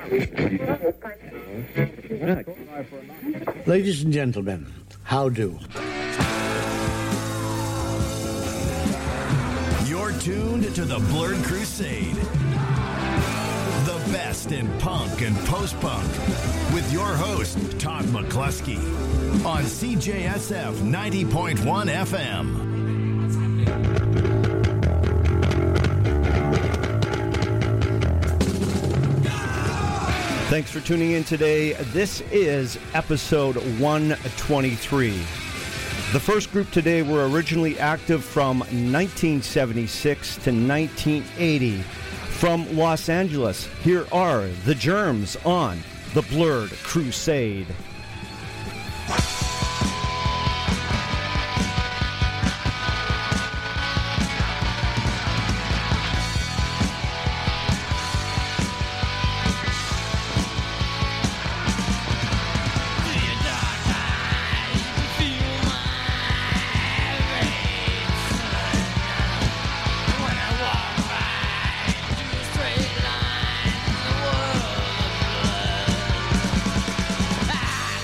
Ladies and gentlemen, how do? You're tuned to the Blurred Crusade. The best in punk and post-punk. With your host, Todd McCluskey. On CJSF 90.1 FM. Thanks for tuning in today. This is episode 123. The first group today were originally active from 1976 to 1980. From Los Angeles, here are The Germs on The Blurred Crusade. Straight line, the world of blood.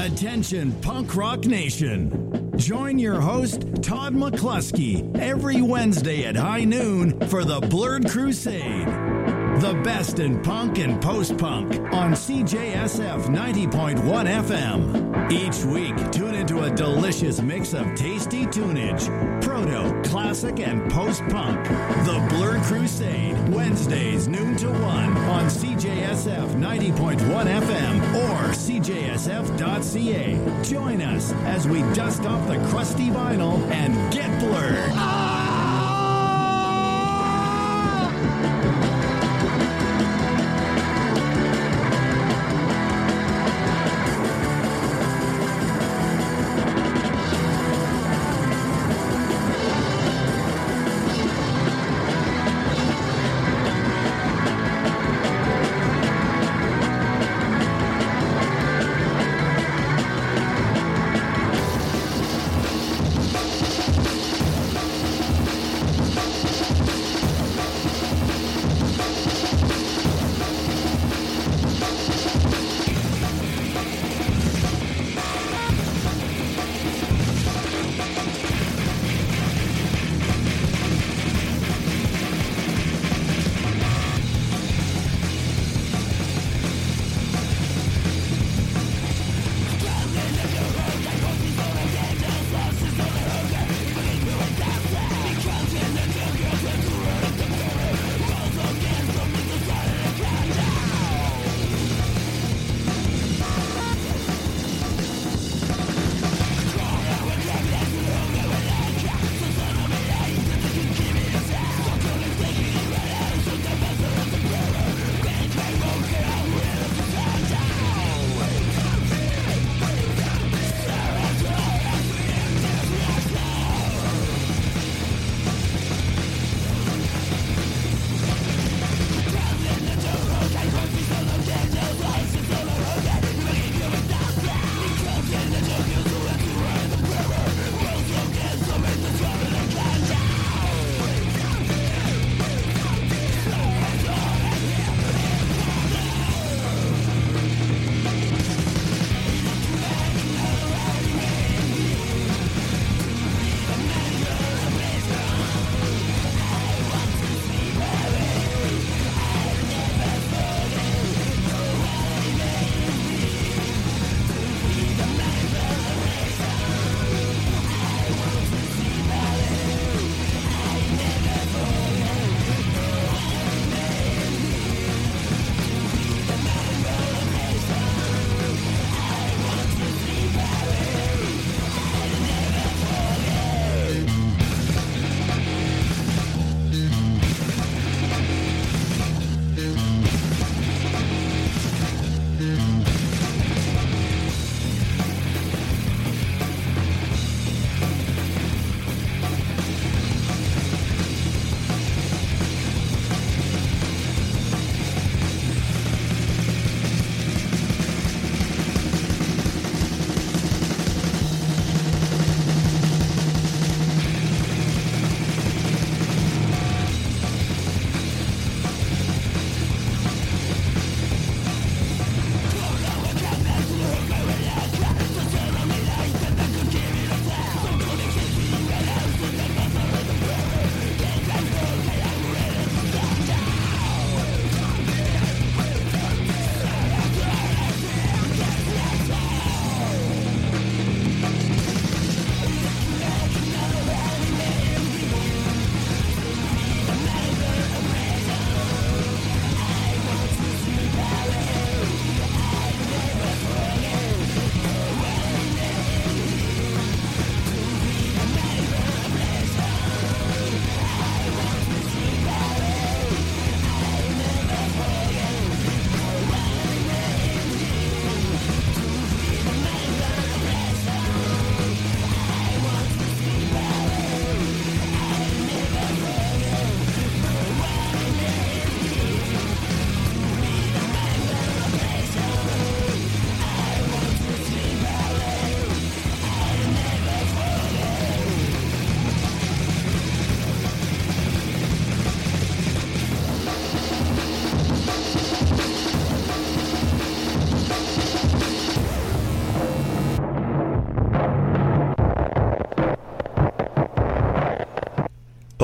Attention, Punk Rock Nation. Join your host, Todd McCluskey, every Wednesday at high noon for the Blurred Crusade. The best in punk and post-punk on CJSF 90.1 FM. Each week, tune into a delicious mix of tasty tunage, proto, classic, and post-punk. The Blurred Crusade, Wednesdays noon to 1 on CJSF 90.1 FM or CJSF.ca. Join us as we dust off the crusty vinyl and get blurred.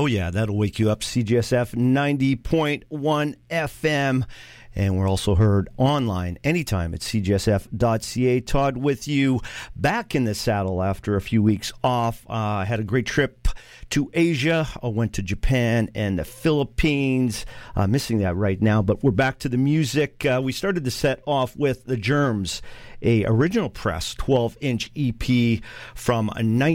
Oh, yeah, that'll wake you up. CJSF 90.1 FM. And we're also heard online anytime at cjsf.ca. Todd with you, back in the saddle after a few weeks off. I had a great trip to Asia. I went to Japan and the Philippines. Missing that right now, but we're back to the music. We started the set off with The Germs, a original press 12-inch EP from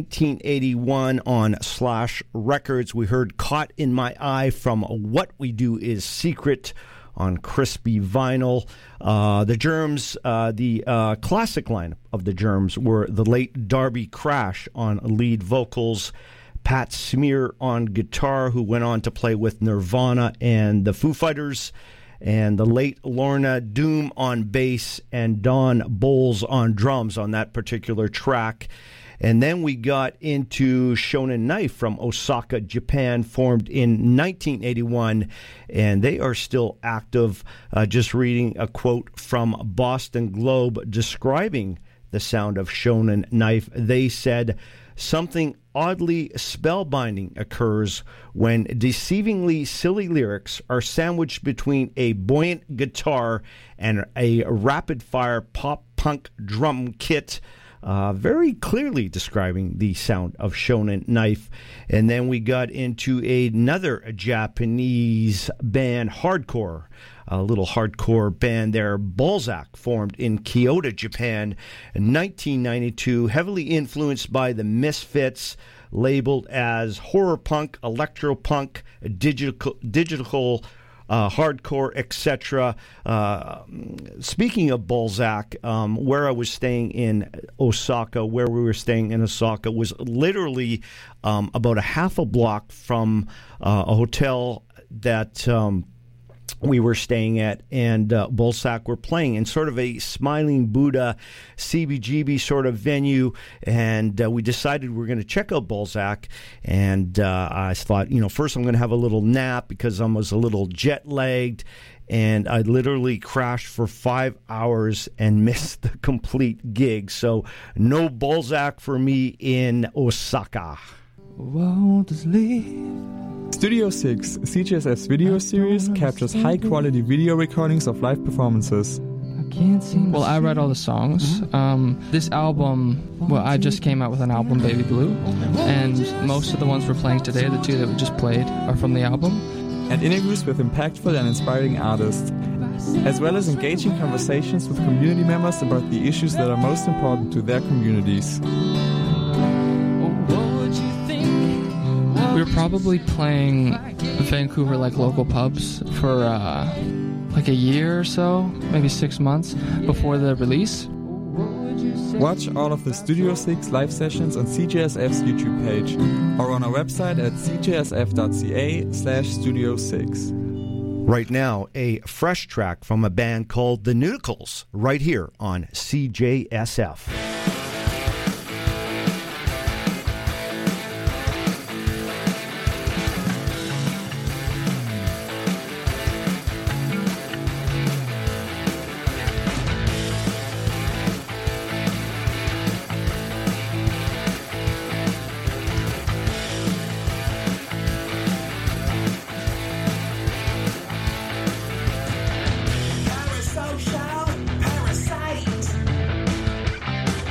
1981 on Slash Records. We heard Caught in My Eye from What We Do Is Secret on crispy vinyl. The Germs, the classic line of the Germs were the late Darby Crash on lead vocals, Pat Smear on guitar, who went on to play with Nirvana and the Foo Fighters, and the late Lorna Doom on bass, and Don Bowles on drums on that particular track. And then we got into Shonen Knife from Osaka, Japan, formed in 1981, and they are still active. Just reading a quote from Boston Globe describing the sound of Shonen Knife. They said, "Something oddly spellbinding occurs when deceivingly silly lyrics are sandwiched between a buoyant guitar and a rapid-fire pop-punk drum kit." Very clearly describing the sound of Shonen Knife. And then we got into another Japanese band, Hardcore, a little hardcore band there, Balzac, formed in Kyoto, Japan in 1992, heavily influenced by the Misfits, labeled as horror punk, electropunk, digital hardcore, etc. Speaking of Balzac, where I was staying in Osaka, was literally about a half a block from a hotel that we were staying at, and Balzac were playing in sort of a Smiling Buddha, CBGB sort of venue, and we decided we were going to check out Balzac, and I thought, first I'm going to have a little nap because I was a little jet-lagged, and I literally crashed for 5 hours and missed the complete gig, so no Balzac for me in Osaka. Won't sleep. Studio 6, CJSF's video series, captures high-quality video recordings of live performances. Well, I write all the songs. This album, I just came out with an album, Baby Blue, and most of the ones we're playing today, the two that we just played, are from the album. And interviews with impactful and inspiring artists, as well as engaging conversations with community members about the issues that are most important to their communities. We were probably playing Vancouver, local pubs for a year or so, maybe 6 months before the release. Watch all of the Studio 6 live sessions on CJSF's YouTube page or on our website at cjsf.ca/Studio6. Right now, a fresh track from a band called The Nudicles, right here on CJSF. Parasocial, parasite.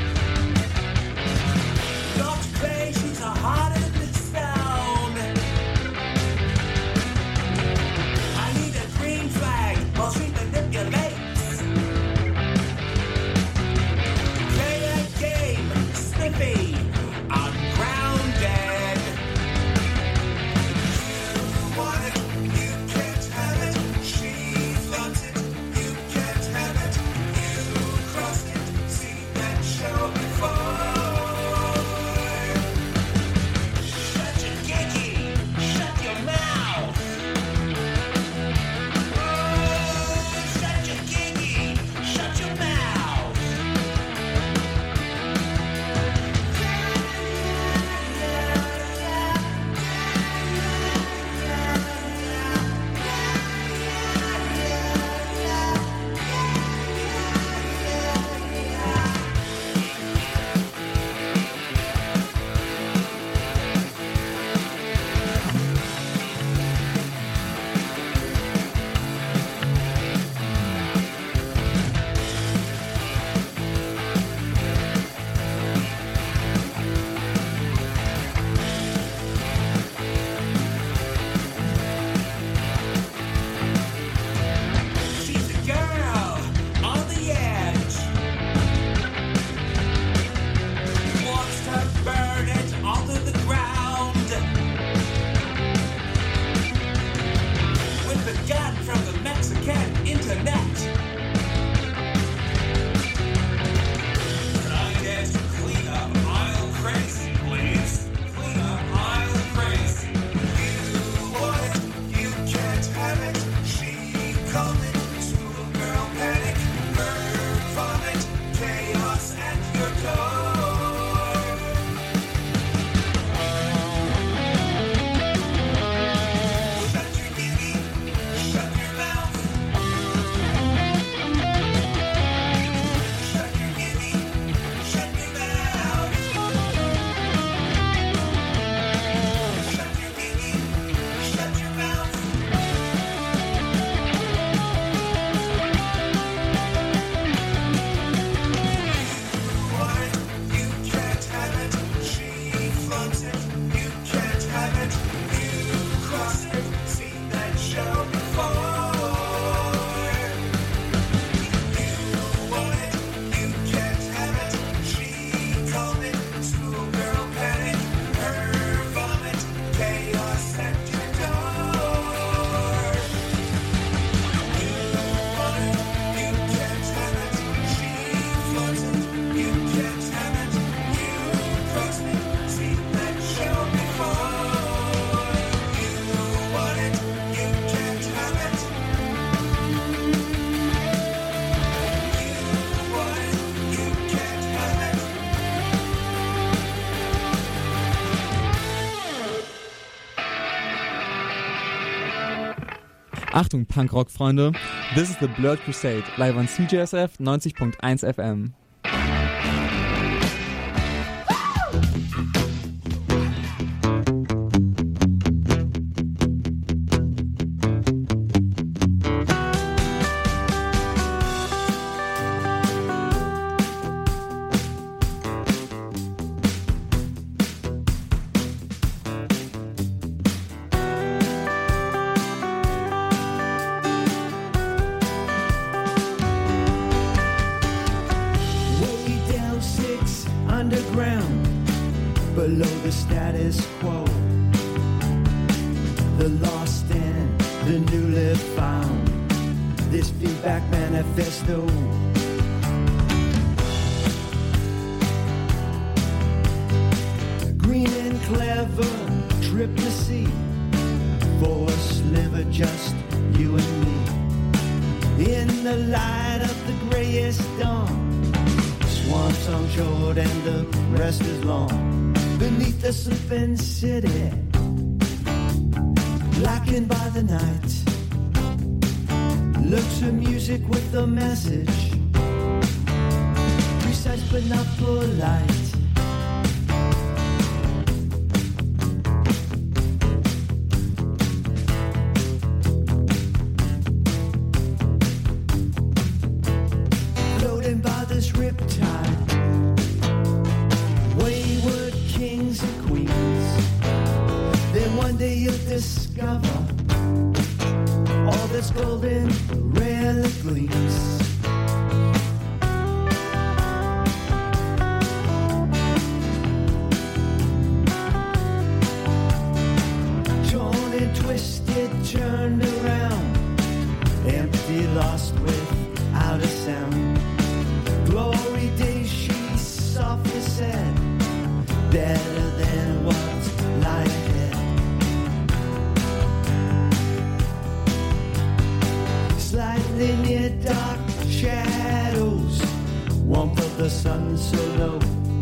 Achtung, Punkrock-Freunde. This is the Blurred Crusade, live on CJSF 90.1 FM. Below the status quo, the lost and the newly found, this feedback manifesto. Green and clever, trip to see, for a sliver just you and me. In the light of the grayest dawn, swan song short and the rest is long. Beneath the sleeping city, blackened by the night, lurks her music with a message, precise but not polite. Floating by this riptide, wayward kings and queens, then one day you'll discover all that's golden rarely gleams. Torn and twisted, turned around, empty, lost without a sound. Glory days, she softly said, better than what's lie ahead. Slightly near dark shadows, warmth of the sun so low.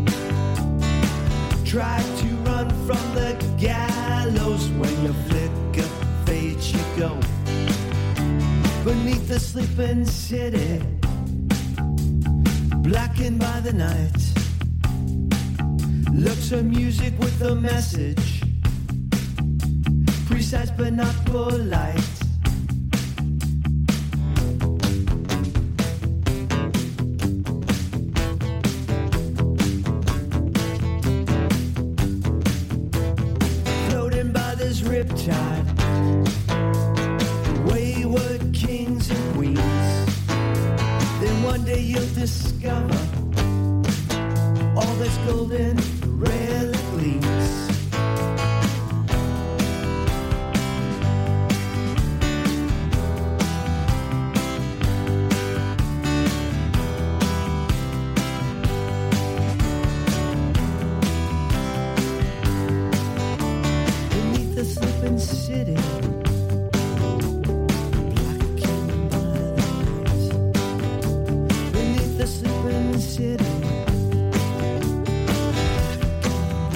Try to run from the gallows, when your flicker fades you go. Beneath the sleeping city, blackened by the night, looks her music with a message, precise but not polite. Floating by this riptide, wayward kings and queens, then one day you'll discover all that's golden rarely gleams. Beneath the sleeping city, blackened by the night. Beneath the sleeping city,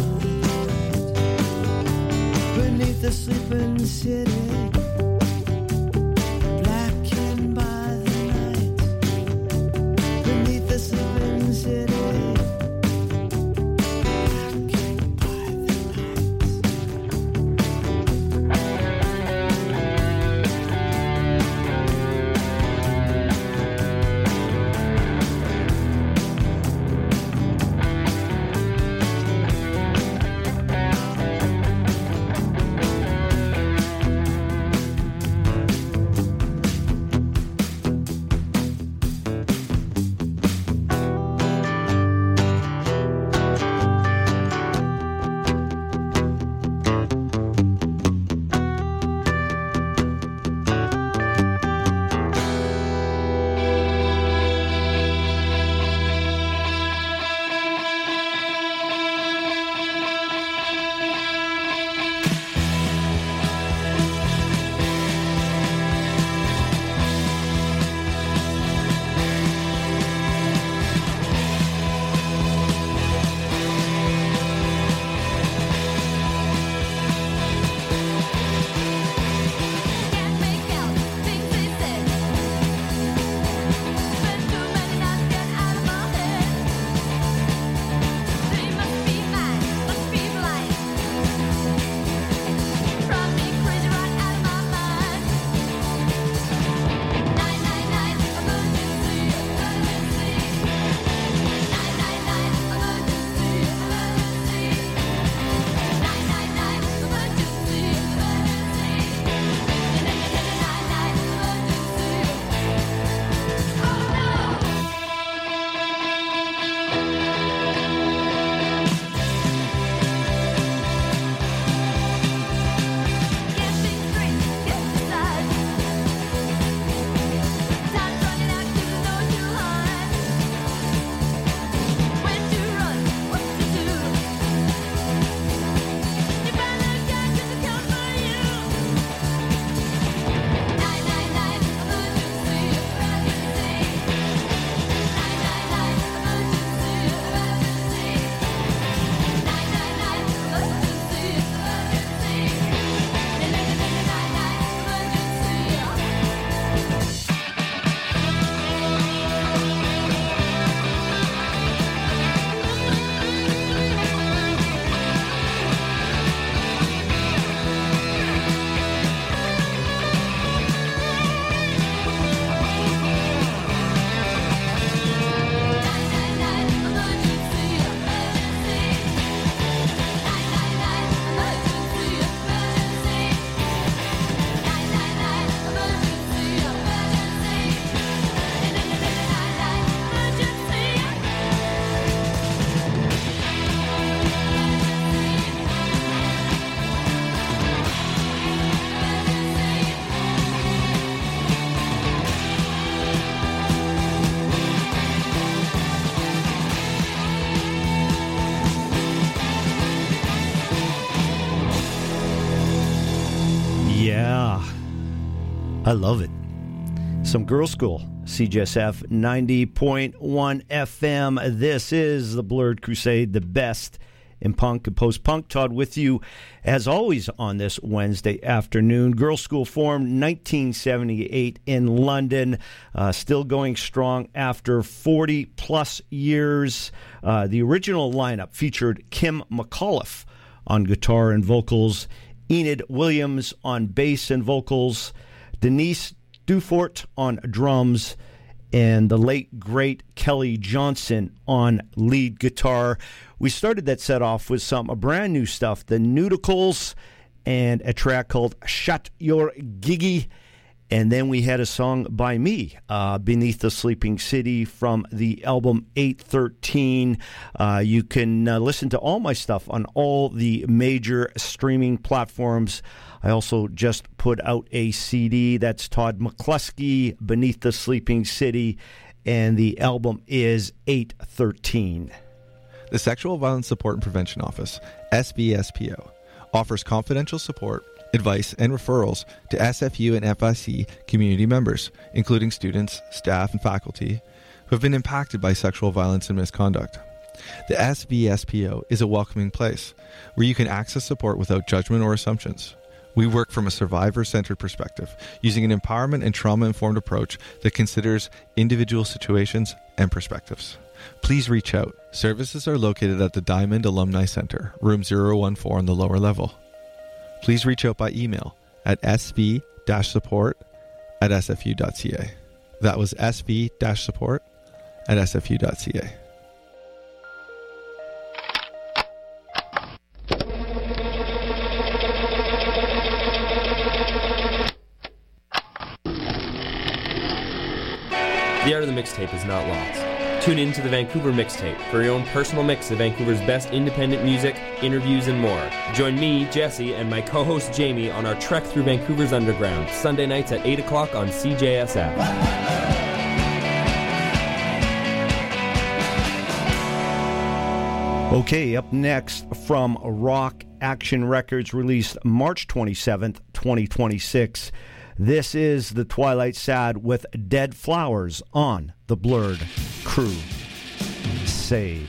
I love it. Some Girls School, CJSF 90.1 FM. This is the Blurred Crusade, the best in punk and post-punk. Todd with you, as always, on this Wednesday afternoon. Girls School formed 1978 in London, still going strong after 40-plus years. The original lineup featured Kim McAuliffe on guitar and vocals, Enid Williams on bass and vocals, Denise Dufort on drums, and the late, great Kelly Johnson on lead guitar. We started that set off with some brand new stuff, the Nudicles, and a track called Shut Your Giggy. And then we had a song by me, Beneath the Sleeping City, from the album 813. You can listen to all my stuff on all the major streaming platforms. I also just put out a CD. That's Todd McCluskey, Beneath the Sleeping City, and the album is 813. The Sexual Violence Support and Prevention Office, SVSPO, offers confidential support, advice, and referrals to SFU and FIC community members, including students, staff, and faculty who have been impacted by sexual violence and misconduct. The SVSPO is a welcoming place where you can access support without judgment or assumptions. We work from a survivor-centered perspective, using an empowerment and trauma-informed approach that considers individual situations and perspectives. Please reach out. Services are located at the Diamond Alumni Center, room 014 on the lower level. Please reach out by email at sv-support@sfu.ca. That was sv-support@sfu.ca. The art of the mixtape is not lost. Tune in to the Vancouver Mixtape for your own personal mix of Vancouver's best independent music, interviews, and more. Join me, Jesse, and my co-host Jamie on our trek through Vancouver's underground, Sunday nights at 8 o'clock on CJSF. Okay, up next from Rock Action Records, released March 27th, 2026. This is The Twilight Sad with Dead Flowers on the Blurred Crusade.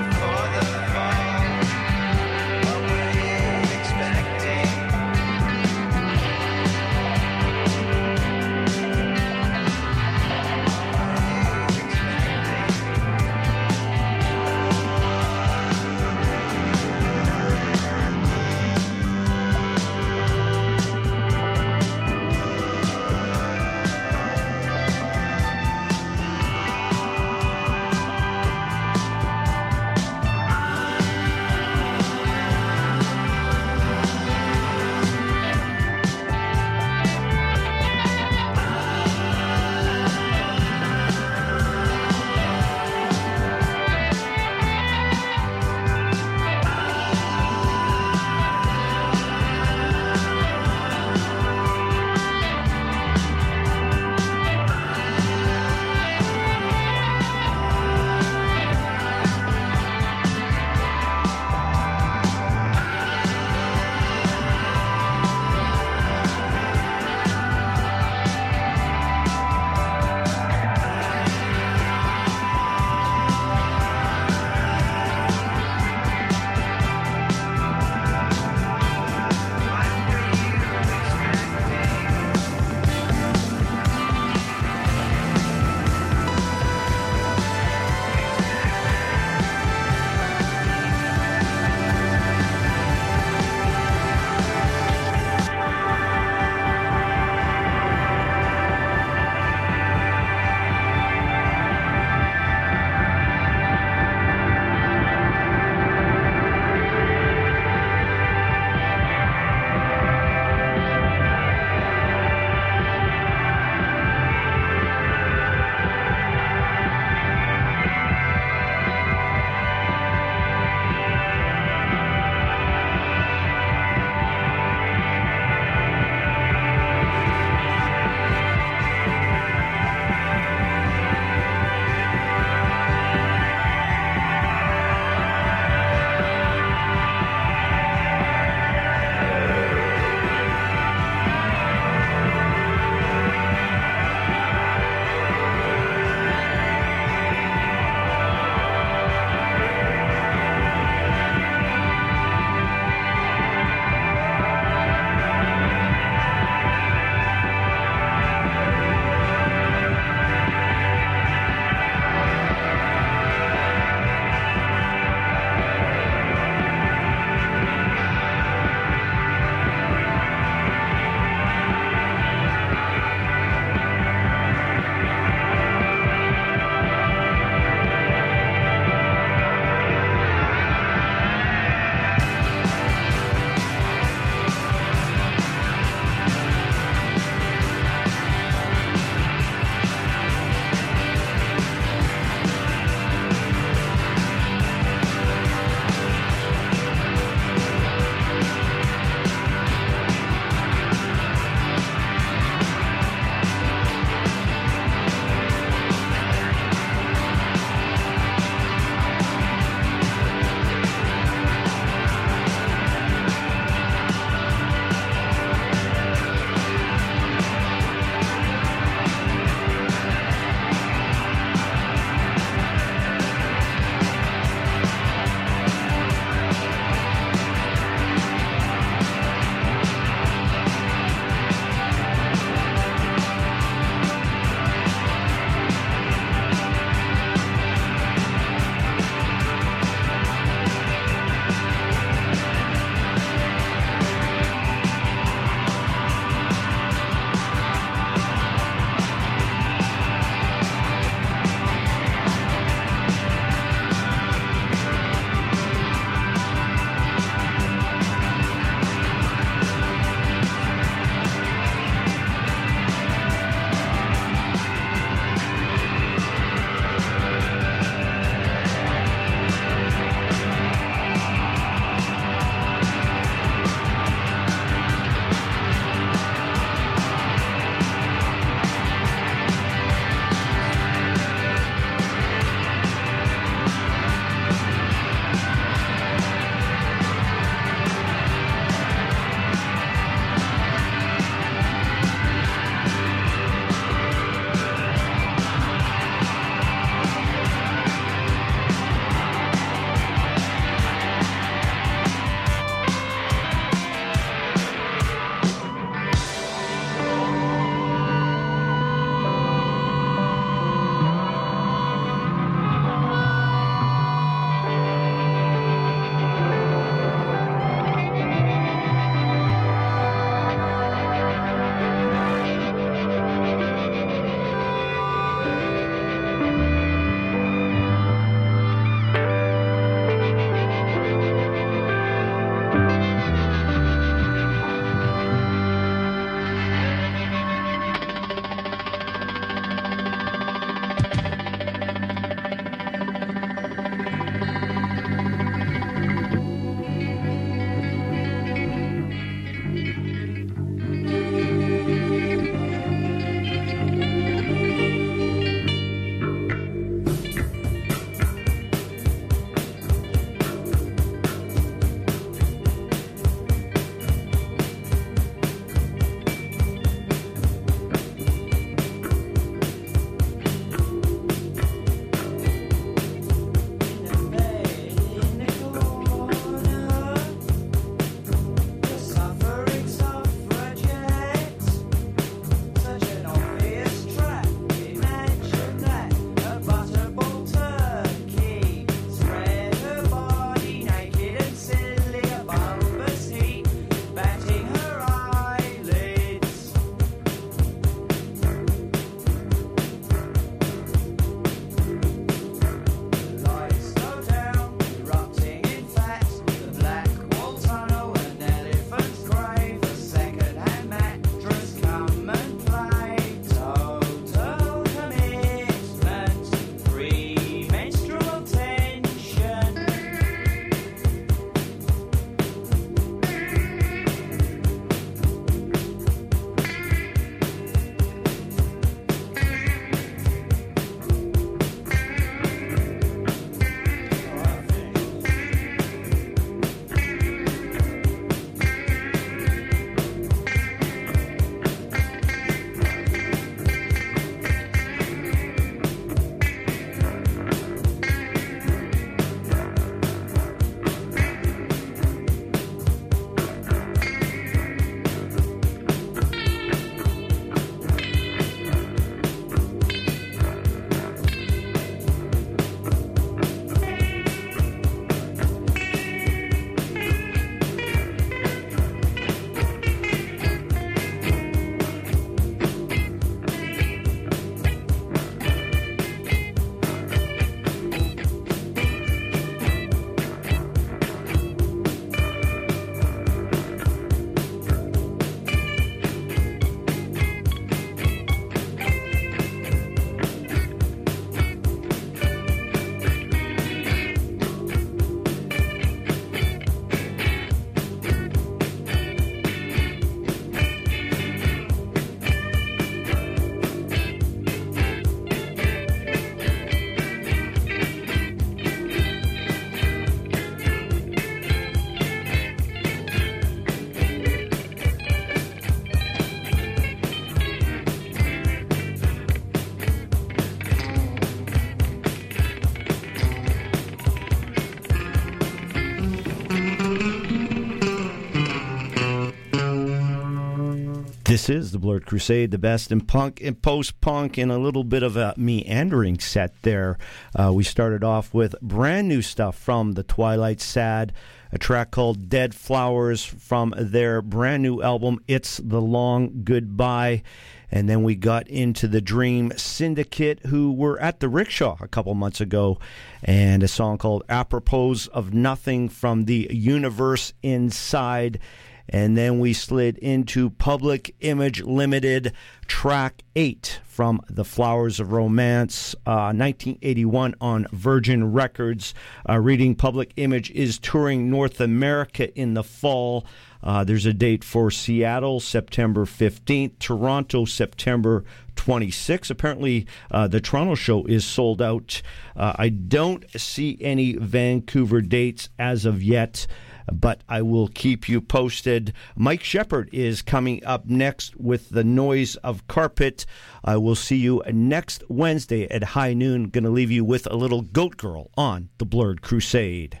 This is the Blurred Crusade, the best in punk and post-punk, and a little bit of a meandering set there. We started off with brand new stuff from the Twilight Sad, a track called Dead Flowers from their brand new album, It's the Long Goodbye. And then we got into the Dream Syndicate, who were at the Rickshaw a couple months ago, and a song called Apropos of Nothing from the Universe Inside. And then we slid into Public Image Limited, track 8 from The Flowers of Romance, 1981 on Virgin Records. Reading Public Image is touring North America in the fall. There's a date for Seattle, September 15th, Toronto, September 26th. Apparently, the Toronto show is sold out. I don't see any Vancouver dates as of yet, but I will keep you posted. Mike Shepard is coming up next with The Noise of Carpet. I will see you next Wednesday at high noon. Going to leave you with a little Goat Girl on the Blurred Crusade.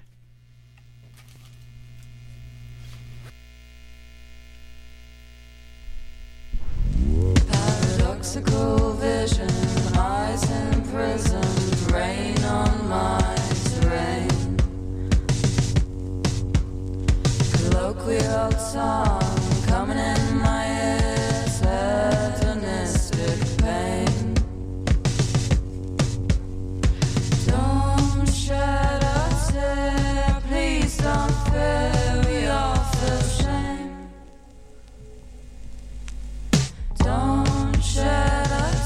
Paradoxical vision, eyes imprisoned, rain on my terrain. Colloquial song coming in my ears, hedonistic pain. Don't shed a tear, please don't fear, we all feel shame. Don't shed a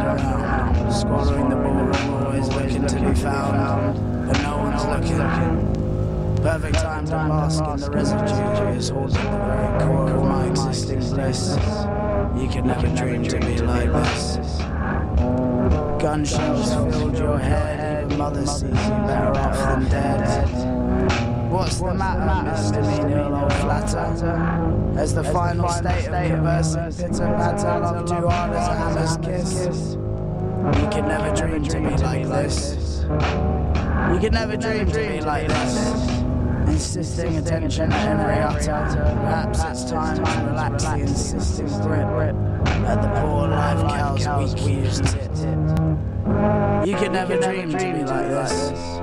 now. Swallowing the ballroom, always looking to be found, but no one's looking. Perfect time to bask in the residue is holding the very core of my existing bliss. You could never dream to be like this. Gunshells filled your head, even mother sees you better off than dead. What's the matter, misdemeanor old flatter? As the final state of conversing pitter-patter, love too hard as a hammer's kiss. You could never dream to be like this. You could never dream to be like this. Insisting attention at every utter. Perhaps it's time to relax the insisting grip at the poor life cow's weak used tit. You could never dream to be like this.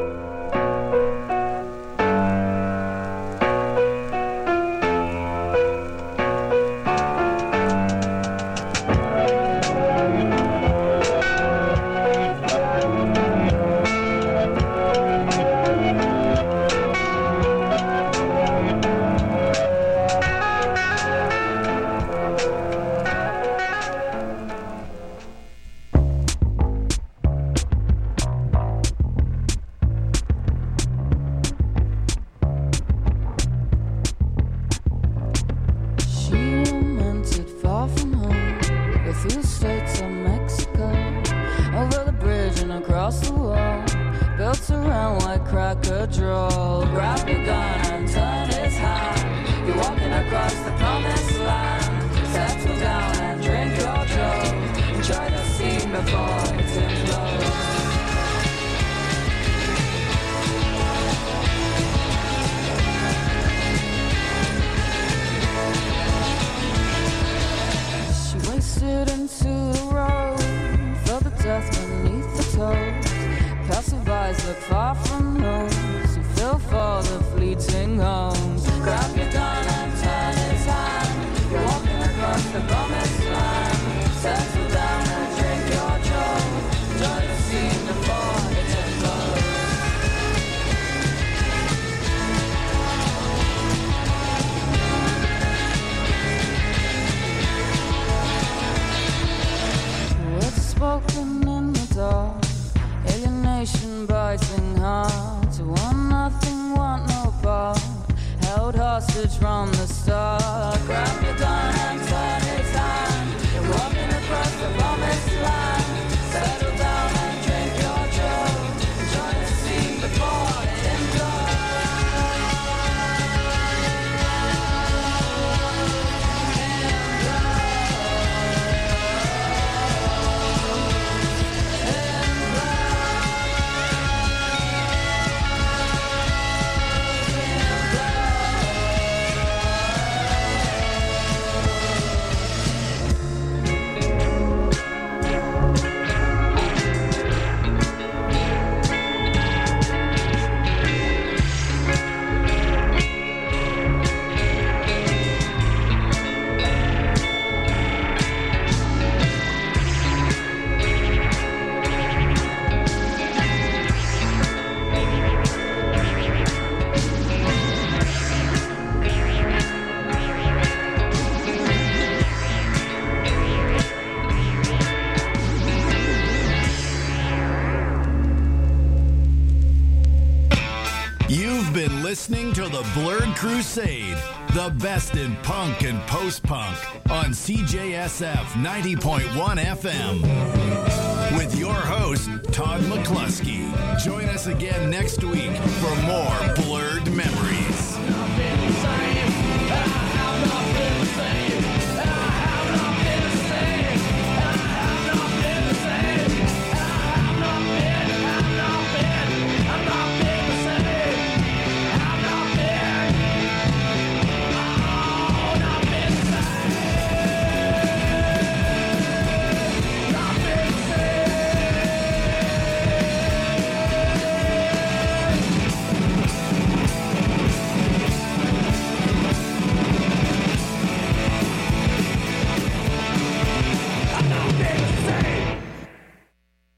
Listening to the Blurred Crusade, the best in punk and post-punk on CJSF 90.1 FM. With your host, Todd McCluskey. Join us again next week for more Blurred Memories.